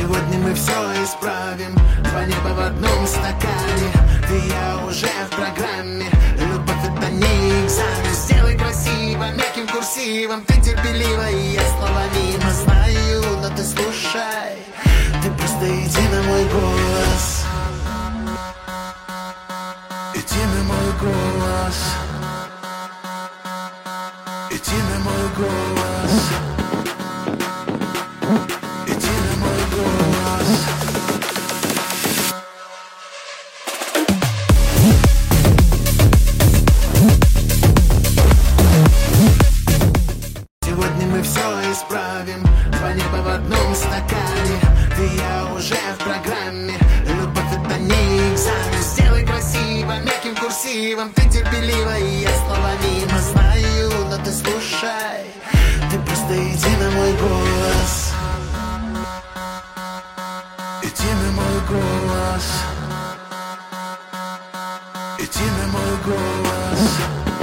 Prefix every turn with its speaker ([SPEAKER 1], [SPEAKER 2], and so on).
[SPEAKER 1] Сегодня мы все исправим. Два неба в одном стакане. Ты и я уже в программе. Любовь — это не экзамен. Сделай красиво, мягким курсивом. Ты терпелива, и я снова мимо. Знаю, но ты слушай. Ты просто иди на мой голос. Иди на мой голос. Иди на мой голос. Иди на мой голос. Сегодня мы все исправим. Два неба в одном стакане. Ты и я уже в программе. Любовь — это не экзамен. Сделай красиво, мягким курсивом. Ты терпелива, и я снова мимо. Знаю, но ты слушай. Ты просто иди на мой голос. Иди на мой голос. Иди на мой голос.